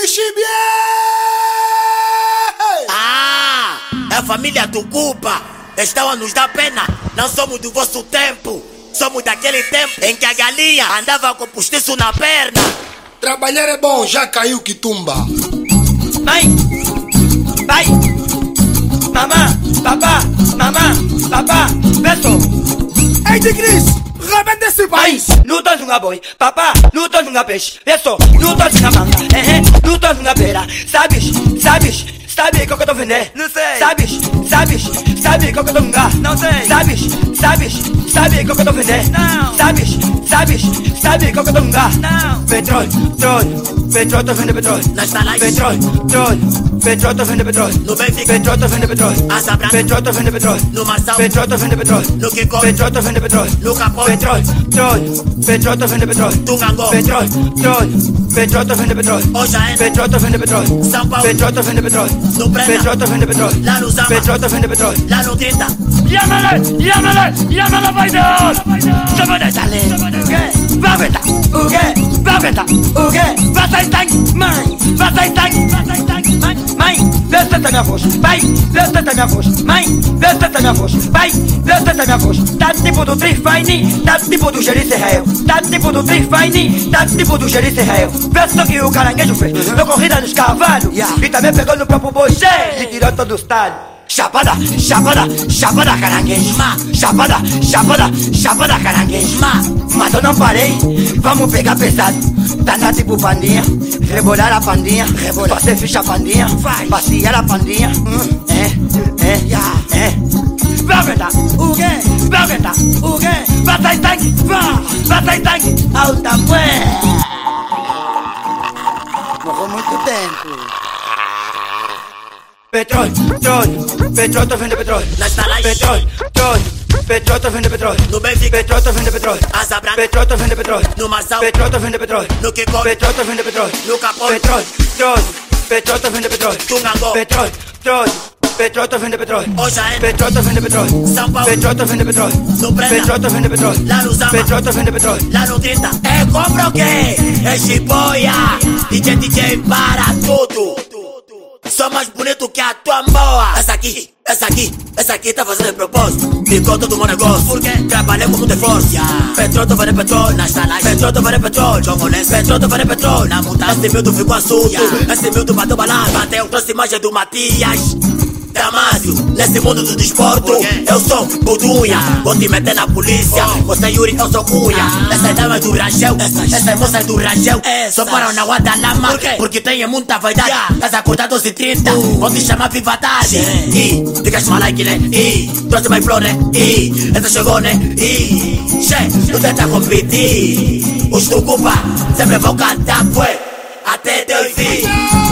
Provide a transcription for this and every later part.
Chibie! Ah, é a família do Cuba. Estão a nos dar pena. Não somos do vosso tempo. Somos daquele tempo em que a galinha andava com postiço na perna. Trabalhar é bom, já caiu que tumba. Mãe, pai, mamã, papá, pessoal. Ei, de Cris, rebenta esse país. Não tô nunca boi, papá, não tô nunca peixe. Pessoal, não tô nunca manga, não tô nunca pera. Sabe qual que eu tô vendendo? Não sei. Sabe qual que eu tô nunca? Não sei. Sabe qual que eu tô vendendo? Não. Sabe qual que eu tô nunca? Não. Petróleo, tô vendendo petróleo. Na estalagem. Petróleo, tô vendendo petróleo. No Benfica. Petróleo, tô vendendo petróleo. Asa Branca. Petróleo, tô vendendo petróleo. No Marçal. Petróleo, tô vendendo petróleo. No Kiko. Petróleo, tô vendendo petróleo. No Capão. Petróleo, tô vendendo petróleo. Tungangó. Petróleo, tô vendendo petróleo. Ojaena. Petróleo, tô vendendo petróleo. São Paulo. Petróleo, tô vendendo petróleo. No Brena. Petróleo, tô vendendo petróleo. Lá no Zama. Petróleo, tô vendendo petróleo. Lá no 30. Llámala, vai Deus! Chama de talento. O quê? Vai aguentar. O quê? Vai aguentar. O quê? Vai sair sangue. Mãe, vai sair sangue. Mãe, Deus tenta minha voz. Pai, Deus tenta minha voz. Mãe, Deus tenta minha voz. Pai, Deus tenta minha voz. Tá tipo do Trifine, tá tipo do Xerife Israel. Tá tipo do Trifine, tá tipo do Xerife Israel. Vê só que o caranguejo fez. Deu corrida nos cavalos. E também pegou no próprio boi cheio. E tirou todo o estado. Chapada, caranguejo. Chapada, caranguejo. Mas eu não parei, vamos pegar pesado. Tá tipo pandinha, rebolar a pandinha. Fazer ficha a pandinha, passear a pandinha. Vai aguentar, o quê? Vai aguentar, o quê? Vai sair sangue, alta mué. Morreu muito tempo. Petróleo, tô vendendo petróleo. Na estalagem. Petróleo, tô vendendo petróleo. No Benfica. Petróleo, tô vendendo petróleo. Asa Branca. Petróleo, tô vendendo petróleo. No Marçal. Petróleo, tô vendendo petróleo. No Kiko. Petróleo, tô vendendo petróleo. No Capão. Petróleo, tô vendendo petróleo. Tungangó. Petróleo, tô vendendo petróleo. Ojaena. Petróleo, tô vendendo petróleo. São Paulo. Petróleo, tô vendendo petróleo. No Brena. Petróleo, tô vendendo petróleo. Lá no Zama. Petróleo, tô vendendo petróleo. Lá no 30. É compra o quê? É chiboia. DJ para tudo. Sou mais bonito que a tua moa. Essa aqui tá fazendo de propósito. Ficou todo meu negócio. Por quê? Trabalhei com muito esforço. Petróleo, tô vendendo petróleo. Na estalagem. Petróleo, tô vendendo petróleo. Jogolês. Petróleo, tô vendendo petróleo. Na montanha. Esse miúdo ficou assunto. Esse miúdo bateu balada. Bateu, trouxe imagem do Matias Damasio, nesse mundo do desporto. Eu sou Budunha, vou te meter na polícia. Você é Yuri, eu sou Cunha. Essas damas do Rangel, essas moças do Rangel só param na Guadalama, porque tem muita vaidade. Estás acordado 12h30, vou te chamar viva tarde. Ficas malike, né? Trouxe mais flor, né? Essa chegou, né? Não tenta competir. Os do Cuba sempre vão cantar, foi até Deus vir.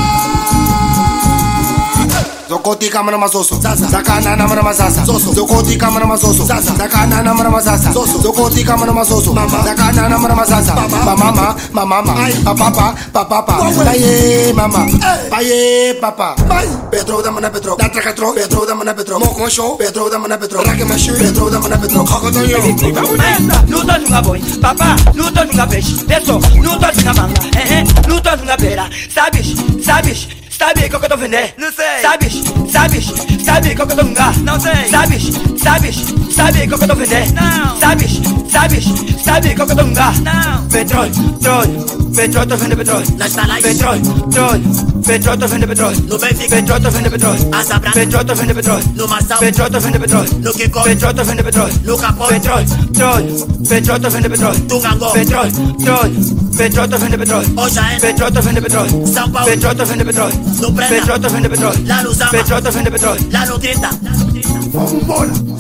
Zokoti kamana masoso, zakana na mana masasa. Zokoti kamana masoso, zakana na mana masasa. Zokoti kamana masoso, zakana na mana masasa. Mama, papa, aye mama, aye papa. Petro da mana petro, da trakatro, Petro da mana petro. Moko show, Petro da mana petro. Rake machu, Petro da mana petro. Kakoto yo. Não tô nunca boi, papá, não tô nunca peixe. Pessoal, não tô nunca manga, não tô nunca pera. Sabe qual que eu tô vendendo? Não sei. Sabe qual que eu tô nunca? Não sei. Sabe qual que eu tô vendendo? Não. Sabe qual que eu tô nunca? Não. Petróleo, tô vendendo petróleo. Na estalagem. Petróleo, tô vendendo petróleo. No Benfica. Petróleo, tô vendendo petróleo. Asa Branca. Petróleo, tô vendendo petróleo. No Marçal. Petróleo, tô vendendo petróleo. No Kiko. Petróleo, tô vendendo petróleo. No Capão. Petróleo, tô vendendo petróleo. Tungangó. Petróleo, tô vendendo petróleo. Ojaena. Petróleo, tô vendendo petróleo. São Paulo. Petróleo, tô vendendo petróleo. No Brena. Petróleo, tô vendendo petróleo. Lá no Zama. Petróleo, tô vendendo petróleo. Lá no 30. Vamos embora.